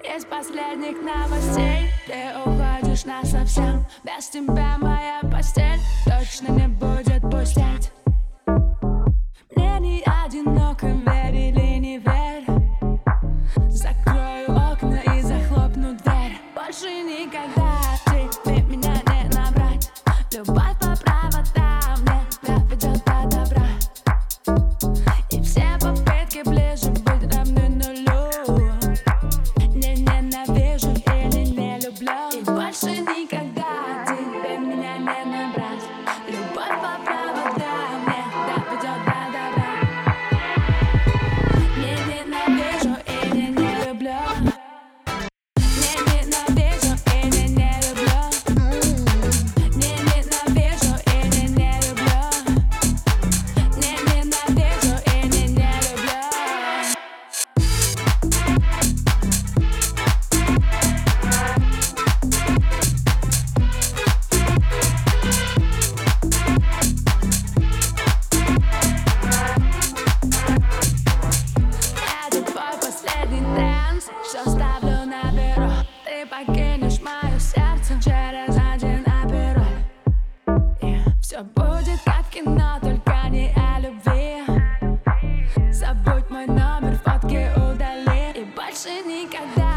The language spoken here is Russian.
Из последних новостей ты уходишь насовсем. Без тебя моя постель точно не будет пустеть. Мне не одиноко, верь или не верь. Закрою окна и захлопну дверь. Больше никогда тебе меня не набрать. Любовь по проводам не ведет до добра. И все попытки ближе быть равны нулю. Не ненавижу или не люблю. И больше никогда тебе меня не набрать. Любовь по проводам не ведет до добра. Не ненавижу или не люблю. Не ненавижу или не люблю. Не ненавижу или не люблю. Не ненавижу или не люблю. Это твой последний танец, все ставлю на бюро. Ты покинешь мое сердце через один опероль. Все будет как в кино, только не о любви. Забудь мой номер, фотки удали. И больше никогда